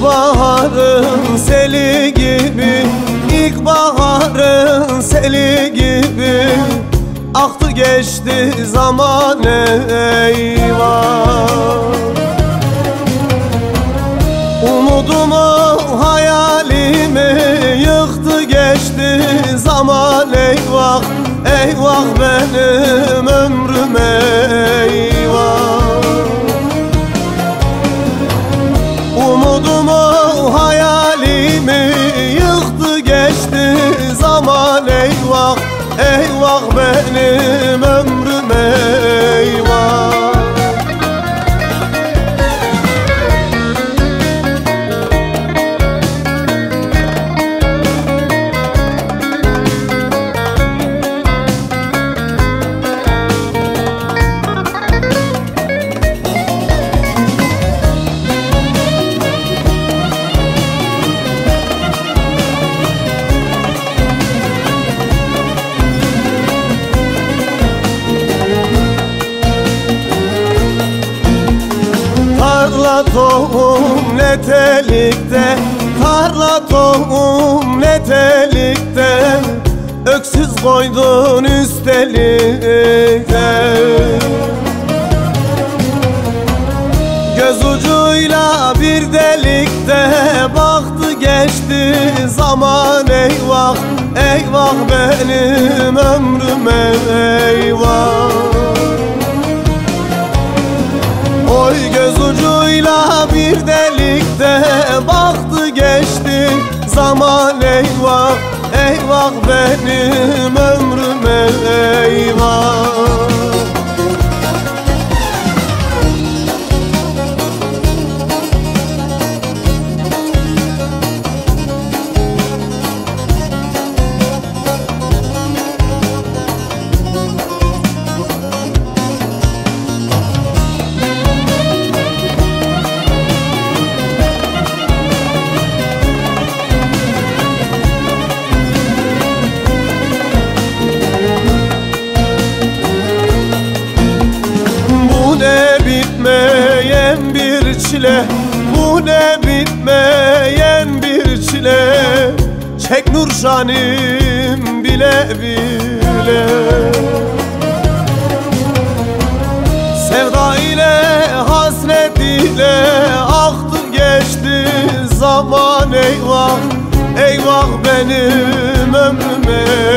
İlkbaharın seli gibi, ilkbaharın seli gibi aktı geçti zaman eyvah. Umudumu hayalimi yıktı geçti zaman eyvah. Eyvah benim ömrüm eyvah. Umudumu hayalimi yıktı geçti zaman eyvah. Eyvah benim ömrüm eyvah. Tarla tohum ne telikte, tarla tohum ne telikte, öksüz koydun üstelikte. Göz ucuyla bir delikte baktı geçti zaman eyvah. Eyvah benim ömrüm eyvah. Oy göz ucuyla bir delikte baktı geçti zaman eyvah. Eyvah benim ömrüm eyvah. Bitmeyen bir çile, bu ne bitmeyen bir çile. Çek Nurşanim bile bile. Sevda ile hasret ile aktı geçti zaman eyvah. Eyvah benim ömrüm